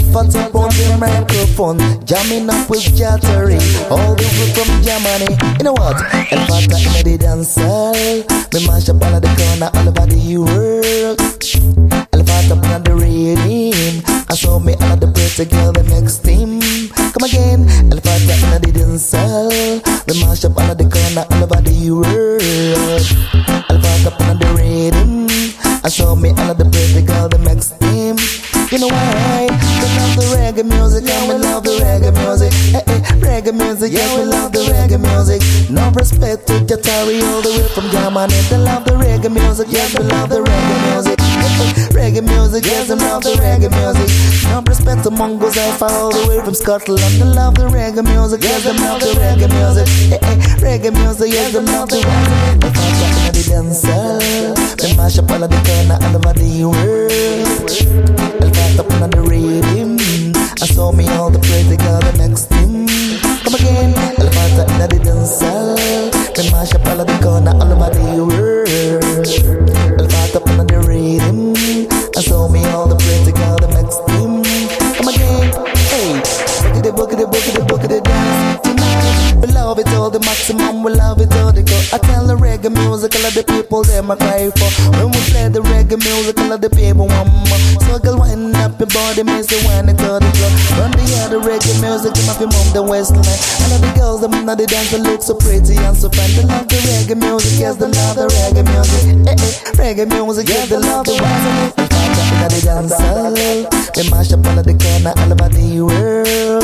fat up on the microphone, jamming up with Jattery, all the way from Germany. You know what? El Fata in the dance hall, me mash up all of the corner all over the world. El Fata on the rhythm, I saw me all of the pretty girl the next team. Come again, El Fata in the dance hall, me mash up all of the corner all over the world. El Fata on the rhythm, I saw me all of the pretty girl the next team. You know why? We love the reggae music, and we love the reggae music. Hey, hey, reggae music, yeah, we love the reggae music. No respect to Jatari all the way from Germany. They love the reggae music, yes, we love the reggae music. Hey, hey, reggae music, yes, we love the reggae music. No respect to Mongols Alpha all the way from Scotland. They love the reggae music, yes, they love the reggae music. Hey, hey, reggae music, yes, they love the reggae music. The dancer, they mash up all of the corner all over the world. Up on the rhythm, I saw me all the pretty girl the next team. Come again, El Fata in the dancer, they mash up all of the corner all over the world. El Fata on the rhythm, I saw me all the pretty girl the next team. Come again, hey, boogity dance tonight. We love it all the maximum, we love it all the go. I tell the reggae music, all of the people them I cry for. When we play the reggae music, all of the people want more. So girl, wind up your body, me say when it to the club. Run the other reggae music, them have to move the waistline. All of the girls, them know the dance, they look so pretty and so fine. They love the reggae music, yes, they love the reggae music. Hey, hey, reggae music, yes, they love the reggae music. In the dance hall, they mash up all of the corner all over the world.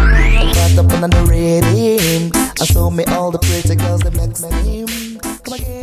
Fat up on the rhythm, I saw me all the pretty girls that makes me. Come again.